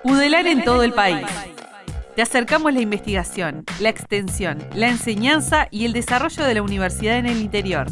UDELAR en todo el país. Te acercamos la investigación, la extensión, la enseñanza y el desarrollo de la universidad en el interior.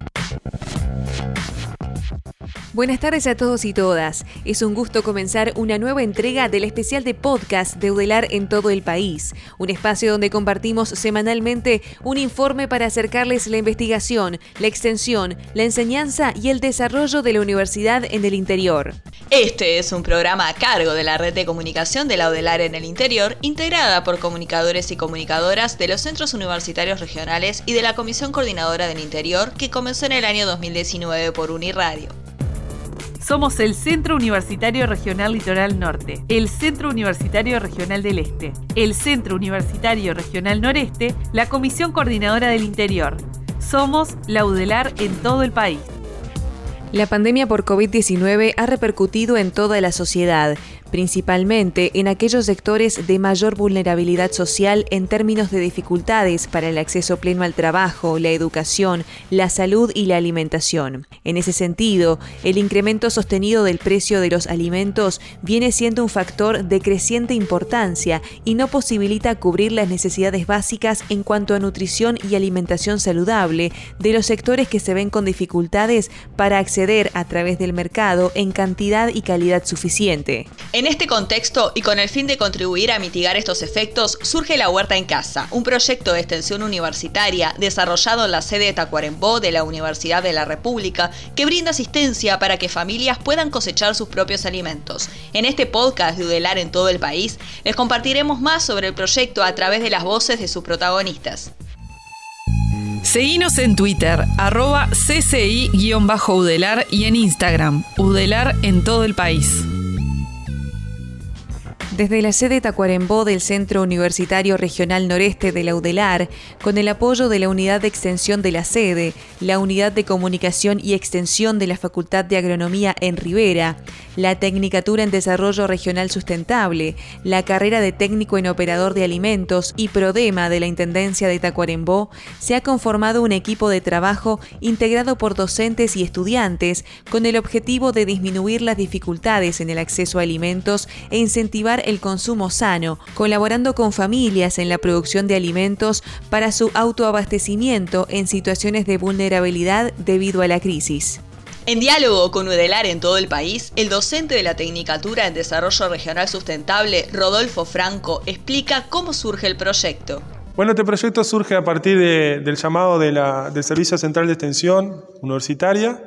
Buenas tardes a todos y todas. Es un gusto comenzar una nueva entrega del especial de podcast de UDELAR en todo el país. Un espacio donde compartimos semanalmente un informe para acercarles la investigación, la extensión, la enseñanza y el desarrollo de la universidad en el interior. Este es un programa a cargo de la red de comunicación de la UDELAR en el interior, integrada por comunicadores y comunicadoras de los centros universitarios regionales y de la Comisión Coordinadora del Interior, que comenzó en el año 2019 por Uniradio. Somos el Centro Universitario Regional Litoral Norte, el Centro Universitario Regional del Este, el Centro Universitario Regional Noreste, la Comisión Coordinadora del Interior. Somos la UDELAR en todo el país. La pandemia por COVID-19 ha repercutido en toda la sociedad, principalmente en aquellos sectores de mayor vulnerabilidad social en términos de dificultades para el acceso pleno al trabajo, la educación, la salud y la alimentación. En ese sentido, el incremento sostenido del precio de los alimentos viene siendo un factor de creciente importancia y no posibilita cubrir las necesidades básicas en cuanto a nutrición y alimentación saludable de los sectores que se ven con dificultades para acceder a través del mercado en cantidad y calidad suficiente. En este contexto, y con el fin de contribuir a mitigar estos efectos, surge La Huerta en Casa, un proyecto de extensión universitaria desarrollado en la sede de Tacuarembó de la Universidad de la República, que brinda asistencia para que familias puedan cosechar sus propios alimentos. En este podcast de UDELAR en todo el país, les compartiremos más sobre el proyecto a través de las voces de sus protagonistas. Seguinos en Twitter, @cci_UDELAR y en Instagram, UDELAR en todo el país. Desde la sede Tacuarembó del Centro Universitario Regional Noreste de la UDELAR, con el apoyo de la Unidad de Extensión de la sede, la Unidad de Comunicación y Extensión de la Facultad de Agronomía en Rivera, la Tecnicatura en Desarrollo Regional Sustentable, la carrera de Técnico en Operador de Alimentos y Prodema de la Intendencia de Tacuarembó, se ha conformado un equipo de trabajo integrado por docentes y estudiantes con el objetivo de disminuir las dificultades en el acceso a alimentos e incentivar el consumo sano, colaborando con familias en la producción de alimentos para su autoabastecimiento en situaciones de vulnerabilidad debido a la crisis. En diálogo con UDELAR en todo el país, el docente de la Tecnicatura en Desarrollo Regional Sustentable, Rodolfo Franco, explica cómo surge el proyecto. Bueno, este proyecto surge a partir del llamado del Servicio Central de Extensión Universitaria,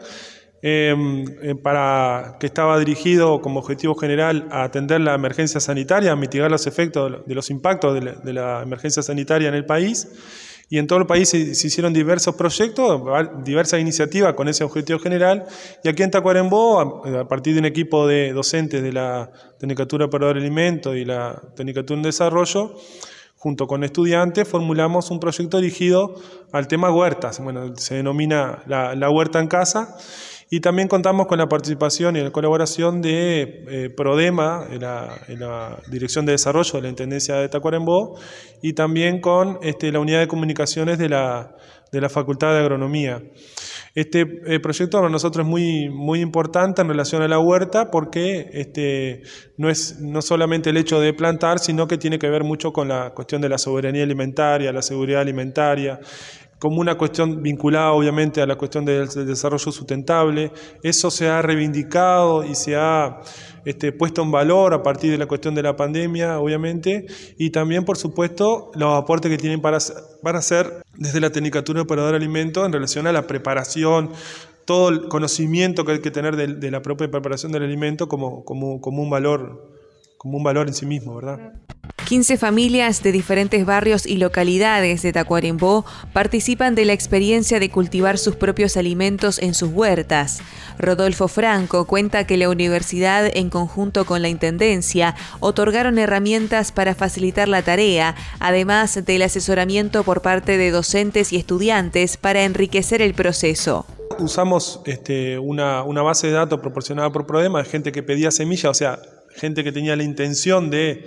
que estaba dirigido como objetivo general a atender la emergencia sanitaria, a mitigar los efectos de los impactos de la emergencia sanitaria en el país. Y en todo el país se hicieron diversos proyectos, diversas iniciativas con ese objetivo general. Y aquí en Tacuarembó, a partir de un equipo de docentes de la Tecnicatura para el Alimento y la Tecnicatura en Desarrollo, junto con estudiantes, formulamos un proyecto dirigido al tema huertas. Bueno, se denomina la Huerta en Casa. Y también contamos con la participación y la colaboración de Prodema, en la Dirección de Desarrollo de la Intendencia de Tacuarembó, y también con la Unidad de Comunicaciones de la Facultad de Agronomía. Este proyecto para nosotros es muy importante en relación a la huerta porque no solamente el hecho de plantar, sino que tiene que ver mucho con la cuestión de la soberanía alimentaria, la seguridad alimentaria, como una cuestión vinculada obviamente a la cuestión del desarrollo sustentable. Eso se ha reivindicado y se ha puesto en valor a partir de la cuestión de la pandemia, obviamente, y también, por supuesto, los aportes que tienen para hacer desde la Tecnicatura de Operador de Alimentos en relación a la preparación, todo el conocimiento que hay que tener de la propia preparación del alimento como un valor en sí mismo, ¿verdad? 15 familias de diferentes barrios y localidades de Tacuarembó participan de la experiencia de cultivar sus propios alimentos en sus huertas. Rodolfo Franco cuenta que la universidad, en conjunto con la Intendencia, otorgaron herramientas para facilitar la tarea, además del asesoramiento por parte de docentes y estudiantes para enriquecer el proceso. Usamos una base de datos proporcionada por Prodema de gente que pedía semillas, o sea, gente que tenía la intención de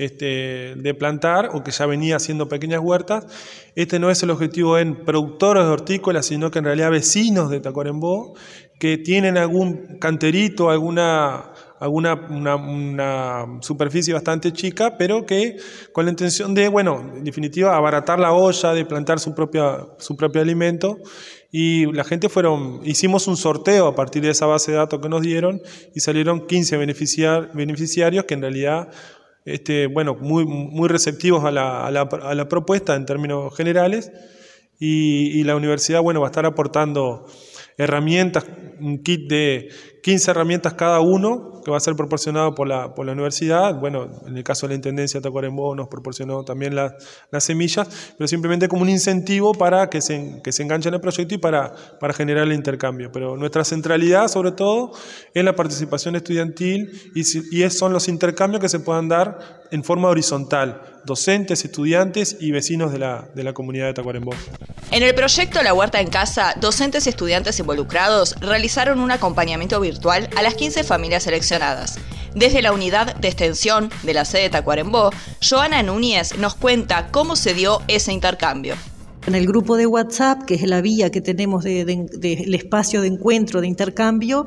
plantar o que ya venía haciendo pequeñas huertas. No es el objetivo en productores de hortícolas, sino que en realidad vecinos de Tacuarembó que tienen algún canterito, alguna una superficie bastante chica, pero que con la intención de, en definitiva, abaratar la olla, de plantar su propio alimento. Y la gente hicimos un sorteo a partir de esa base de datos que nos dieron y salieron 15 beneficiarios que en realidad, muy receptivos a la propuesta en términos generales. Y la universidad, va a estar aportando herramientas, un kit de 15 herramientas cada uno, que va a ser proporcionado por la universidad. En el caso de la Intendencia de Tacuarembó nos proporcionó también las semillas, pero simplemente como un incentivo para que se enganchen al proyecto y para generar el intercambio. Pero nuestra centralidad, sobre todo, es la participación estudiantil y son los intercambios que se puedan dar en forma horizontal, docentes, estudiantes y vecinos de la comunidad de Tacuarembó. En el proyecto La Huerta en Casa, docentes y estudiantes involucrados realizaron un acompañamiento virtual a las 15 familias seleccionadas. Desde la unidad de extensión de la sede de Tacuarembó, Joana Núñez nos cuenta cómo se dio ese intercambio. En el grupo de WhatsApp, que es la vía que tenemos del espacio de encuentro, de intercambio,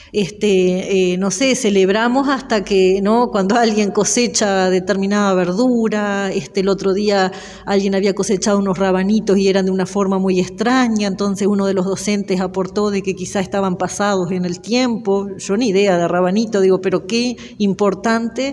celebramos hasta que, ¿no? Cuando alguien cosecha determinada verdura, el otro día alguien había cosechado unos rabanitos y eran de una forma muy extraña, entonces uno de los docentes aportó de que quizás estaban pasados en el tiempo. Yo ni idea de rabanito, pero qué importante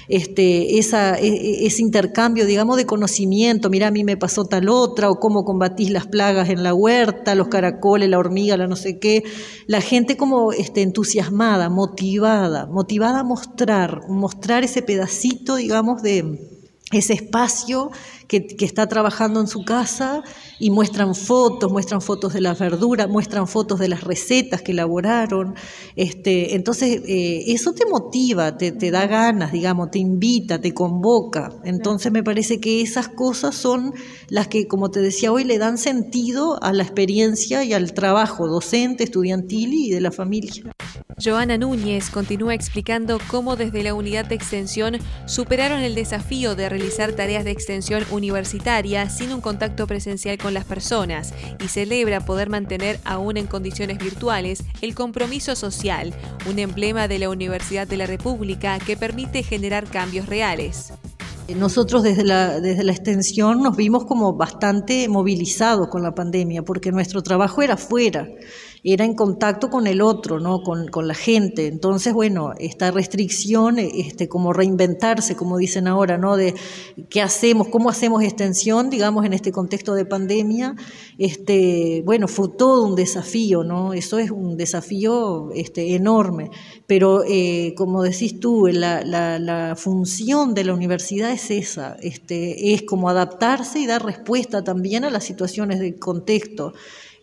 ese intercambio, digamos, de conocimiento. Mirá, a mí me pasó tal otra, o cómo combatís las plagas en la huerta, los caracoles, la hormiga, la no sé qué. La gente como entusiasmada, motivada a mostrar ese pedacito, digamos, de ese espacio que está trabajando en su casa, y muestran fotos de las verduras, muestran fotos de las recetas que elaboraron. Entonces, eso te motiva, te da ganas, digamos, te invita, te convoca. Entonces, me parece que esas cosas son las que, como te decía hoy, le dan sentido a la experiencia y al trabajo docente, estudiantil y de la familia. Joana Núñez continúa explicando cómo desde la unidad de extensión superaron el desafío de realizar tareas de extensión universitaria sin un contacto presencial con las personas, y celebra poder mantener aún en condiciones virtuales el compromiso social, un emblema de la Universidad de la República que permite generar cambios reales. Nosotros desde la extensión nos vimos como bastante movilizados con la pandemia, porque nuestro trabajo era afuera, era en contacto con el otro, ¿no? Con la gente. Entonces, esta restricción, como reinventarse, como dicen ahora, ¿no? De qué hacemos, cómo hacemos extensión, digamos, en este contexto de pandemia, fue todo un desafío, ¿no? Eso es un desafío enorme. Pero, como decís tú, la función de la universidad es esa, es como adaptarse y dar respuesta también a las situaciones del contexto.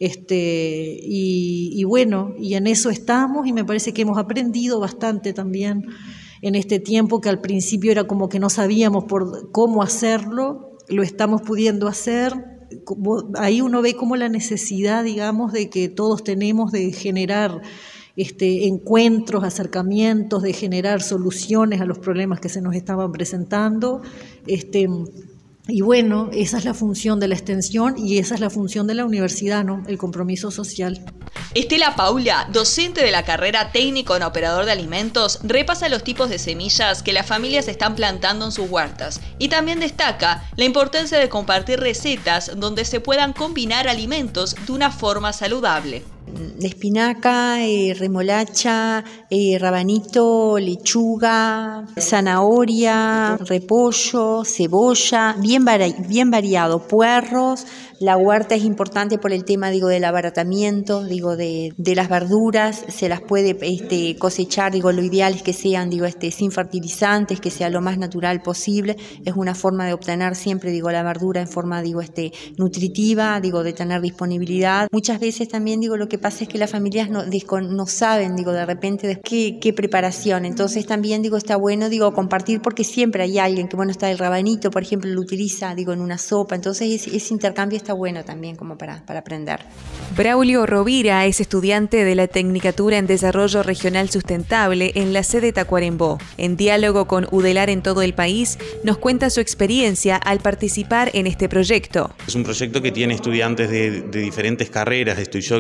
Y en eso estamos, y me parece que hemos aprendido bastante también en este tiempo, que al principio era como que no sabíamos cómo hacerlo, lo estamos pudiendo hacer. Ahí uno ve como la necesidad, digamos, de que todos tenemos de generar encuentros, acercamientos, de generar soluciones a los problemas que se nos estaban presentando. Y esa es la función de la extensión y esa es la función de la universidad, ¿no? El compromiso social. Estela Paula, docente de la carrera técnico en operador de alimentos, repasa los tipos de semillas que las familias están plantando en sus huertas y también destaca la importancia de compartir recetas donde se puedan combinar alimentos de una forma saludable. Espinaca, remolacha, rabanito, lechuga, zanahoria, repollo, cebolla, bien variado, puerros. La huerta es importante por el tema, del abaratamiento, de las verduras. Se las puede cosechar, lo ideal es que sean, sin fertilizantes, que sea lo más natural posible. Es una forma de obtener siempre, la verdura en forma, nutritiva, de tener disponibilidad. Muchas veces también, lo que pasa es que las familias no saben, de repente, de qué preparación. Entonces también, está bueno, compartir, porque siempre hay alguien que, está el rabanito, por ejemplo, lo utiliza, en una sopa. Entonces ese intercambio está bueno también como para aprender. Braulio Rovira es estudiante de la Tecnicatura en Desarrollo Regional Sustentable en la sede Tacuarembó. En diálogo con UDELAR en todo el país, nos cuenta su experiencia al participar en este proyecto. Es un proyecto que tiene estudiantes de diferentes carreras. Estoy yo, que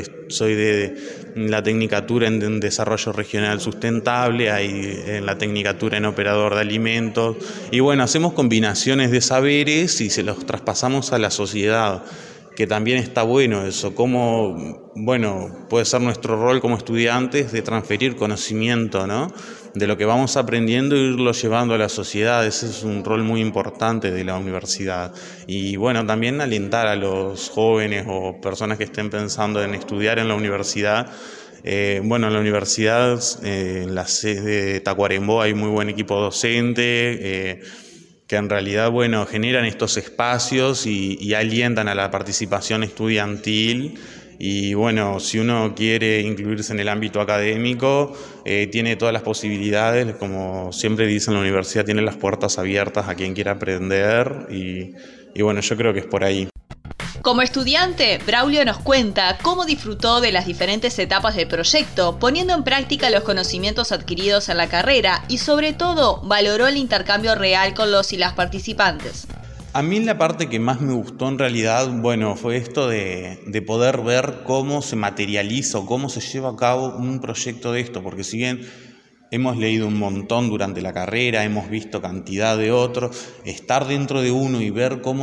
soy de la tecnicatura en desarrollo regional sustentable, hay en la tecnicatura en operador de alimentos, y bueno, hacemos combinaciones de saberes y se los traspasamos a la sociedad, que también está bueno eso, como, bueno, puede ser nuestro rol como estudiantes de transferir conocimiento, ¿no?, de lo que vamos aprendiendo e irlo llevando a la sociedad. Ese es un rol muy importante de la universidad. Y bueno, también alentar a los jóvenes o personas que estén pensando en estudiar en la universidad. Bueno, en la universidad, en la sede de Tacuarembó hay muy buen equipo docente, que en realidad, bueno, generan estos espacios y alientan a la participación estudiantil. Y bueno, si uno quiere incluirse en el ámbito académico, tiene todas las posibilidades, como siempre dicen, la universidad tiene las puertas abiertas a quien quiera aprender y bueno, yo creo que es por ahí. Como estudiante, Braulio nos cuenta cómo disfrutó de las diferentes etapas del proyecto, poniendo en práctica los conocimientos adquiridos en la carrera y sobre todo valoró el intercambio real con los y las participantes. A mí la parte que más me gustó en realidad, bueno, fue esto de poder ver cómo se materializa o cómo se lleva a cabo un proyecto de esto, porque si bien hemos leído un montón durante la carrera, hemos visto cantidad de otros, estar dentro de uno y ver cómo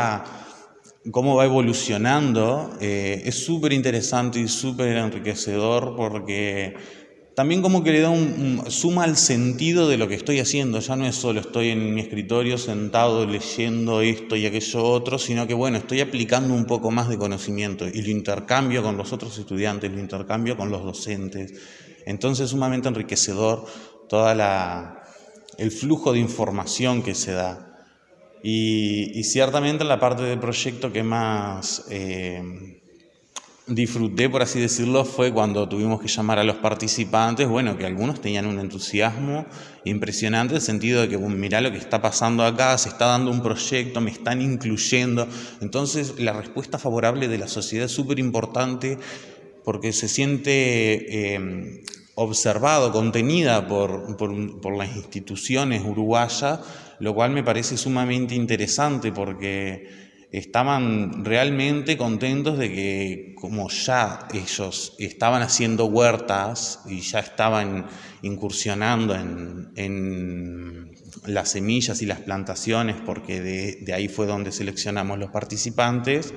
va evolucionando, es súper interesante y súper enriquecedor, porque también como que le da suma al sentido de lo que estoy haciendo. Ya no es solo estoy en mi escritorio sentado leyendo esto y aquello otro, sino que bueno, estoy aplicando un poco más de conocimiento y lo intercambio con los otros estudiantes, lo intercambio con los docentes. Entonces es sumamente enriquecedor todo el flujo de información que se da. Y ciertamente la parte del proyecto que más disfruté, por así decirlo, fue cuando tuvimos que llamar a los participantes, bueno, que algunos tenían un entusiasmo impresionante, en el sentido de que, bueno, mirá lo que está pasando acá, se está dando un proyecto, me están incluyendo. Entonces la respuesta favorable de la sociedad es súper importante, porque se siente observado, contenida por las instituciones uruguayas, lo cual me parece sumamente interesante, porque estaban realmente contentos de que, como ya ellos estaban haciendo huertas y ya estaban incursionando en las semillas y las plantaciones, porque de ahí fue donde seleccionamos los participantes,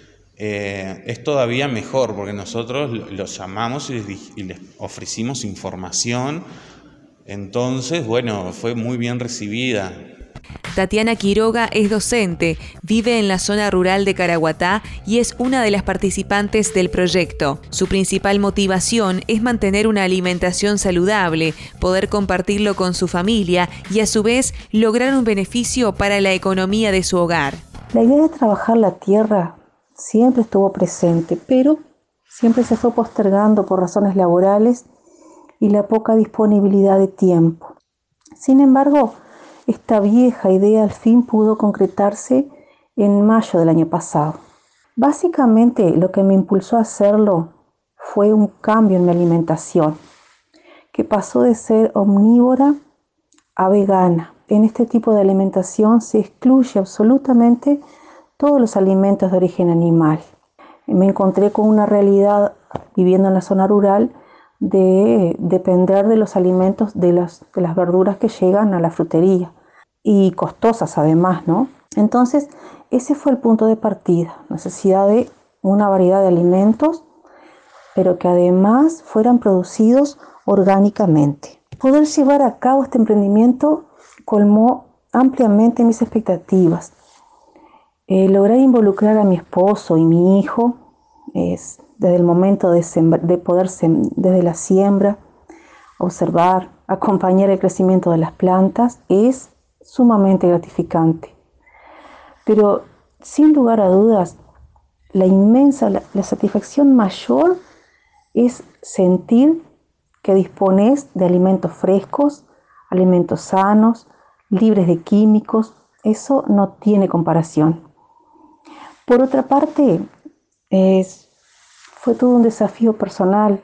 es todavía mejor, porque nosotros los llamamos y les ofrecimos información. Entonces, bueno, fue muy bien recibida. Tatiana Quiroga es docente, vive en la zona rural de Caraguatá y es una de las participantes del proyecto. Su principal motivación es mantener una alimentación saludable, poder compartirlo con su familia y a su vez lograr un beneficio para la economía de su hogar. La idea de trabajar la tierra siempre estuvo presente, pero siempre se fue postergando por razones laborales y la poca disponibilidad de tiempo. Sin embargo, esta vieja idea al fin pudo concretarse en mayo del año pasado. Básicamente lo que me impulsó a hacerlo fue un cambio en mi alimentación, que pasó de ser omnívora a vegana. En este tipo de alimentación se excluye absolutamente todos los alimentos de origen animal. Me encontré con una realidad, viviendo en la zona rural, de depender de los alimentos, de las verduras que llegan a la frutería, y costosas además, ¿no? Entonces, ese fue el punto de partida, necesidad de una variedad de alimentos, pero que además fueran producidos orgánicamente. Poder llevar a cabo este emprendimiento colmó ampliamente mis expectativas. Lograr involucrar a mi esposo y mi hijo desde el momento desde la siembra, observar, acompañar el crecimiento de las plantas, es sumamente gratificante. Pero sin lugar a dudas, la satisfacción mayor es sentir que dispones de alimentos frescos, alimentos sanos, libres de químicos. Eso no tiene comparación. Por otra parte, fue todo un desafío personal,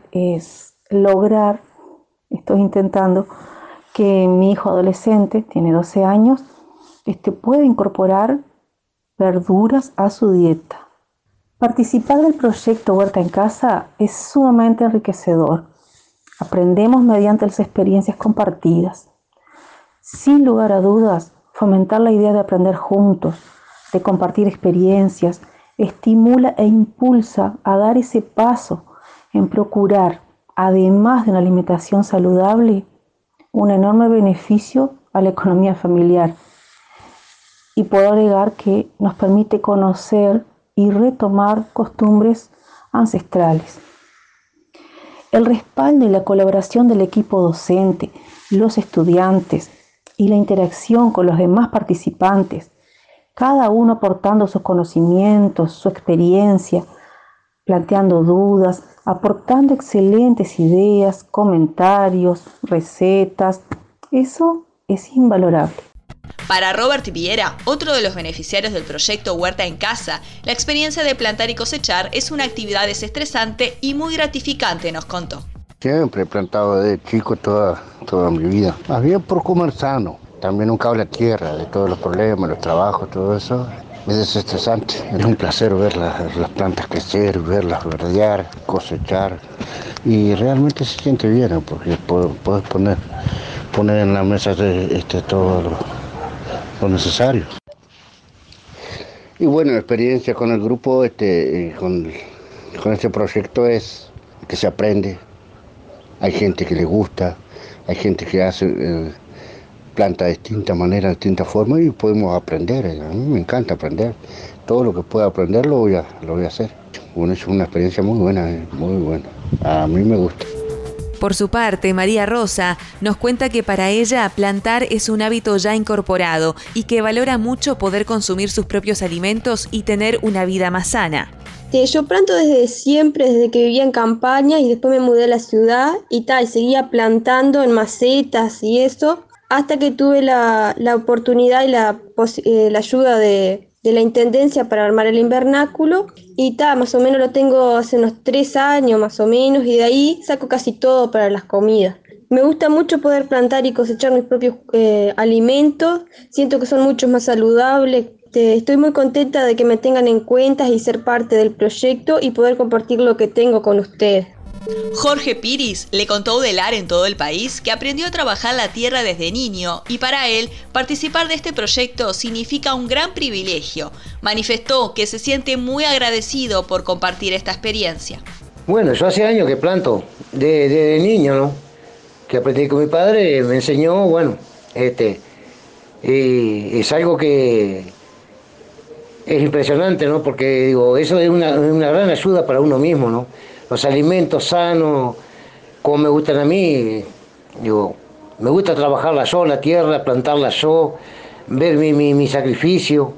estoy intentando que mi hijo adolescente, tiene 12 años, pueda incorporar verduras a su dieta. Participar del proyecto Huerta en Casa es sumamente enriquecedor. Aprendemos mediante las experiencias compartidas. Sin lugar a dudas, fomentar la idea de aprender juntos, de compartir experiencias, estimula e impulsa a dar ese paso en procurar, además de una alimentación saludable, un enorme beneficio a la economía familiar. Y puedo agregar que nos permite conocer y retomar costumbres ancestrales. El respaldo y la colaboración del equipo docente, los estudiantes y la interacción con los demás participantes, cada uno aportando sus conocimientos, su experiencia, planteando dudas, aportando excelentes ideas, comentarios, recetas, eso es invalorable. Para Robert Viera, otro de los beneficiarios del proyecto Huerta en Casa, la experiencia de plantar y cosechar es una actividad desestresante y muy gratificante, nos contó. Siempre he plantado desde chico toda mi vida. Más bien por comer sano. También nunca hablo la tierra, de todos los problemas, los trabajos, todo eso. Es desestresante. Es un placer ver las plantas crecer, verlas verdear, cosechar. Y realmente se siente bien, porque puedes poner en la mesa todo lo necesario. Y bueno, la experiencia con el grupo, con este proyecto es que se aprende. Hay gente que le gusta, hay gente que hace planta de distinta manera, de distinta forma y podemos aprender. A mí me encanta aprender. Todo lo que pueda aprender lo voy a hacer. Bueno, es una experiencia muy buena, muy buena. A mí me gusta. Por su parte, María Rosa nos cuenta que para ella plantar es un hábito ya incorporado y que valora mucho poder consumir sus propios alimentos y tener una vida más sana. Yo planto desde siempre, desde que vivía en campaña y después me mudé a la ciudad y seguía plantando en macetas y eso, hasta que tuve la oportunidad y la ayuda de la Intendencia para armar el invernáculo y más o menos lo tengo hace unos 3 años más o menos y de ahí saco casi todo para las comidas. Me gusta mucho poder plantar y cosechar mis propios alimentos, siento que son mucho más saludables. Estoy muy contenta de que me tengan en cuenta y ser parte del proyecto y poder compartir lo que tengo con ustedes. Jorge Piris le contó a Udelar en todo el país que aprendió a trabajar la tierra desde niño y para él participar de este proyecto significa un gran privilegio. Manifestó que se siente muy agradecido por compartir esta experiencia. Bueno, yo hace años que planto, desde niño, ¿no? Que aprendí con mi padre, me enseñó, bueno, es algo que es impresionante, ¿no? Porque digo, eso es una gran ayuda para uno mismo, ¿no? Los alimentos sanos, como me gustan a mí, digo, me gusta trabajarla yo, la tierra, plantarla yo, ver mi sacrificio,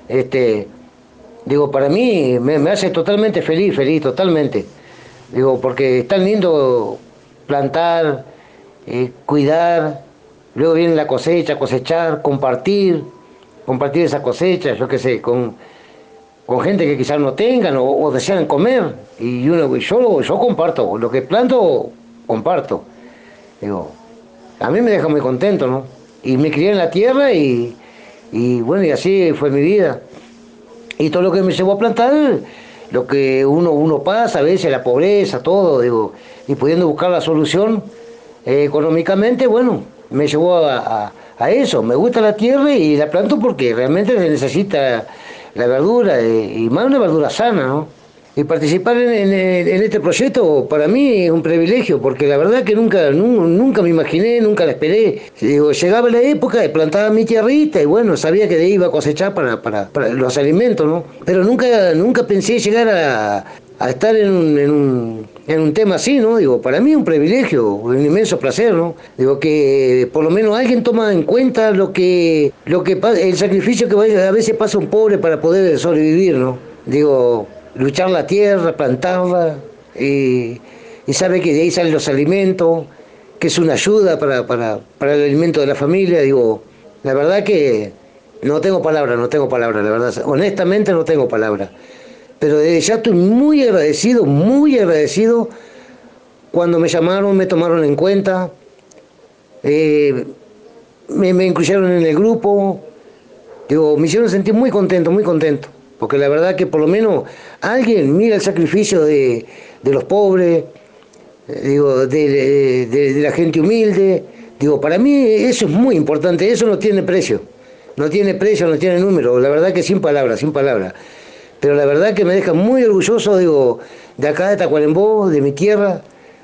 digo, para mí me hace totalmente feliz, totalmente, digo, porque es tan lindo plantar, cuidar, luego viene la cosecha, cosechar, compartir esa cosecha, yo qué sé, con gente que quizás no tengan o desean comer, y yo comparto, lo que planto, comparto. Digo, a mí me deja muy contento, ¿no? Y me crié en la tierra y bueno, y así fue mi vida. Y todo lo que me llevó a plantar, lo que uno pasa, a veces la pobreza, todo, digo, y pudiendo buscar la solución económicamente, bueno, me llevó a eso. Me gusta la tierra y la planto porque realmente se necesita la verdura, y más una verdura sana, ¿no? Y participar en este proyecto para mí es un privilegio, porque la verdad que nunca me imaginé, nunca la esperé. Digo, llegaba la época de plantar mi tierrita y bueno, sabía que de ahí iba a cosechar para los alimentos, ¿no? Pero nunca pensé llegar a estar en un tema así, ¿no? Digo, para mí es un privilegio, un inmenso placer, ¿no? Digo, que por lo menos alguien toma en cuenta el sacrificio que a veces pasa un pobre para poder sobrevivir, ¿no? Digo, luchar la tierra, plantarla, y sabe que de ahí salen los alimentos, que es una ayuda para el alimento de la familia. Digo, la verdad que no tengo palabras, la verdad, honestamente no tengo palabras. Pero desde ya estoy muy agradecido cuando me llamaron, me tomaron en cuenta, me incluyeron en el grupo. Digo, me hicieron sentir muy contento, porque la verdad que por lo menos alguien mira el sacrificio de los pobres, de la gente humilde. Para mí eso es muy importante, eso no tiene precio, no tiene número, la verdad que sin palabras. Pero la verdad que me deja muy orgulloso, de acá de Tacuarembó, de mi tierra.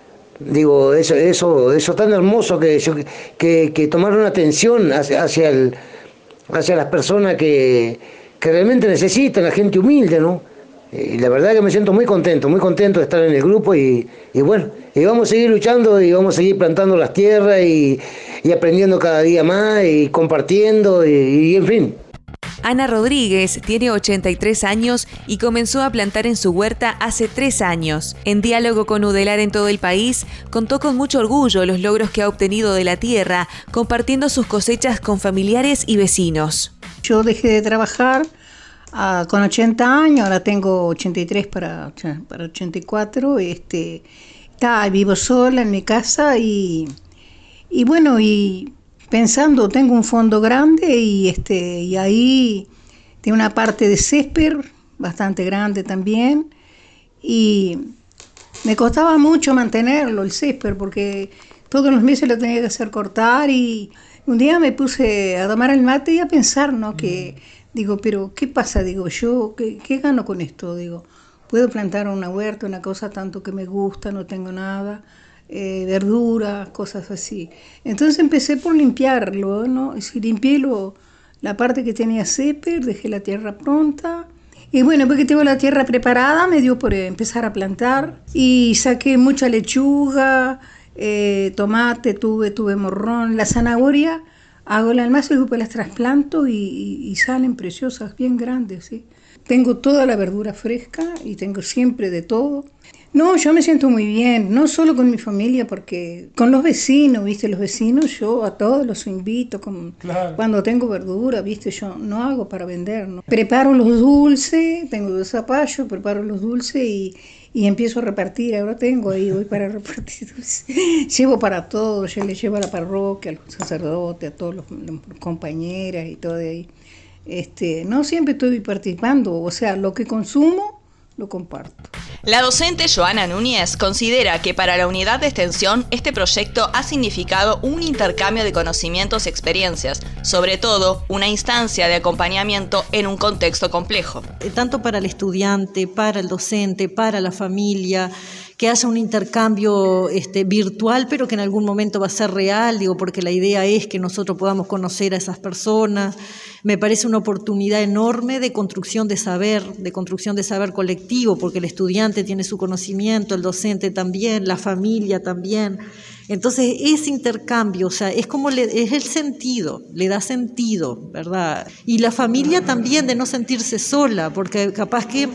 Eso tan hermoso que tomar una atención hacia las personas que realmente necesitan, la gente humilde, ¿no? Y la verdad que me siento muy contento de estar en el grupo y bueno, y vamos a seguir luchando y vamos a seguir plantando las tierras y aprendiendo cada día más y compartiendo y en fin. Ana Rodríguez tiene 83 años y comenzó a plantar en su huerta hace 3 años. En diálogo con Udelar en todo el país, contó con mucho orgullo los logros que ha obtenido de la tierra, compartiendo sus cosechas con familiares y vecinos. Yo dejé de trabajar con 80 años, ahora tengo 83 para 84, vivo sola en mi casa y bueno, y pensando, tengo un fondo grande y ahí tengo una parte de césped bastante grande también y me costaba mucho mantenerlo, el césped, porque todos los meses lo tenía que hacer cortar y un día me puse a tomar el mate y a pensar, ¿no? Que digo, pero ¿qué pasa? Digo, yo, ¿qué gano con esto? Digo, puedo plantar una huerta, una cosa tanto que me gusta, no tengo nada, verduras, cosas así. Entonces empecé por limpiarlo, ¿no? Limpié la parte que tenía césped, dejé la tierra pronta. Y bueno, después que tengo la tierra preparada, me dio por empezar a plantar. Y saqué mucha lechuga, tomate, tuve morrón, la zanahoria. Hago el almacén y después las trasplanto y salen preciosas, bien grandes, ¿sí? Tengo toda la verdura fresca y tengo siempre de todo. No, yo me siento muy bien, no solo con mi familia, porque con los vecinos, ¿viste? Los vecinos yo a todos los invito, claro. Cuando tengo verdura, ¿viste? Yo no hago para vender, ¿no? Preparo los dulces, tengo 2 zapallos, preparo los dulces y empiezo a repartir. Ahora voy para repartir dulces. Llevo para todos, yo le llevo a la parroquia, a los sacerdotes, a todos los compañeras y todo de ahí. No siempre estoy participando, o sea, lo que consumo lo comparto. La docente Joana Núñez considera que para la unidad de extensión este proyecto ha significado un intercambio de conocimientos y experiencias, sobre todo una instancia de acompañamiento en un contexto complejo. Tanto para el estudiante, para el docente, para la familia, que haya un intercambio virtual, pero que en algún momento va a ser real, porque la idea es que nosotros podamos conocer a esas personas. Me parece una oportunidad enorme de construcción de saber colectivo, porque el estudiante tiene su conocimiento, el docente también, la familia también. Entonces, ese intercambio, o sea, es el sentido, le da sentido, ¿verdad? Y la familia también, de no sentirse sola, porque capaz que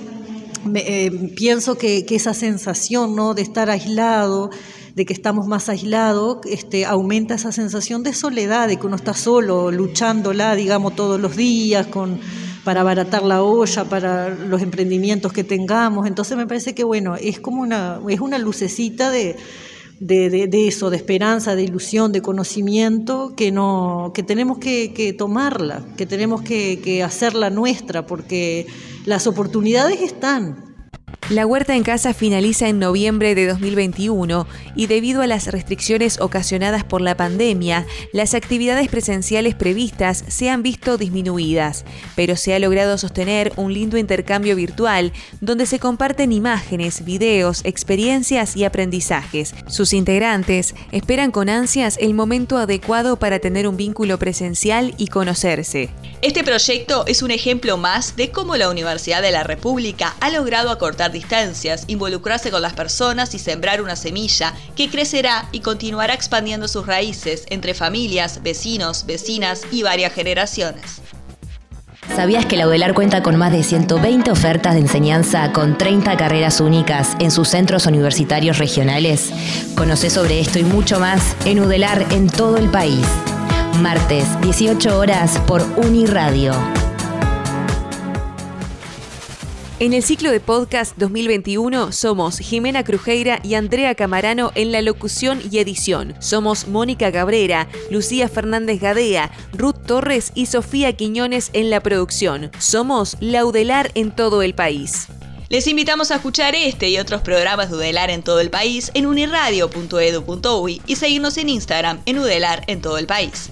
pienso que esa sensación, ¿no?, de estar aislado, de que estamos más aislados, aumenta esa sensación de soledad, de que uno está solo, luchándola, todos los días, para abaratar la olla, para los emprendimientos que tengamos. Entonces me parece que, bueno, es una lucecita de eso, de esperanza, de ilusión, de conocimiento, que tenemos que tomarla, que tenemos que hacerla nuestra, porque las oportunidades están. La huerta en casa finaliza en noviembre de 2021 y debido a las restricciones ocasionadas por la pandemia, las actividades presenciales previstas se han visto disminuidas, pero se ha logrado sostener un lindo intercambio virtual donde se comparten imágenes, videos, experiencias y aprendizajes. Sus integrantes esperan con ansias el momento adecuado para tener un vínculo presencial y conocerse. Este proyecto es un ejemplo más de cómo la Universidad de la República ha logrado acortar distancias, involucrarse con las personas y sembrar una semilla que crecerá y continuará expandiendo sus raíces entre familias, vecinos, vecinas y varias generaciones. ¿Sabías que la Udelar cuenta con más de 120 ofertas de enseñanza con 30 carreras únicas en sus centros universitarios regionales? Conocé sobre esto y mucho más en Udelar en todo el país. Martes, 18 horas por Uniradio. En el ciclo de podcast 2021 somos Jimena Crujeira y Andrea Camarano en la locución y edición. Somos Mónica Cabrera, Lucía Fernández Gadea, Ruth Torres y Sofía Quiñones en la producción. Somos la UDELAR en todo el país. Les invitamos a escuchar este y otros programas de UDELAR en todo el país en uniradio.edu.uy y seguirnos en Instagram en UDELAR en todo el país.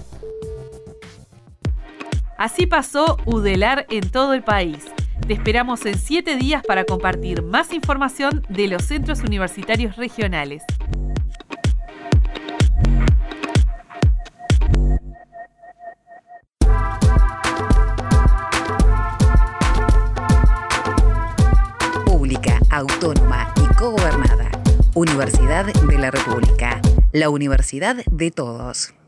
Así pasó UDELAR en todo el país. Te esperamos en 7 días para compartir más información de los centros universitarios regionales. Pública, autónoma y cogobernada. Universidad de la República. La universidad de todos.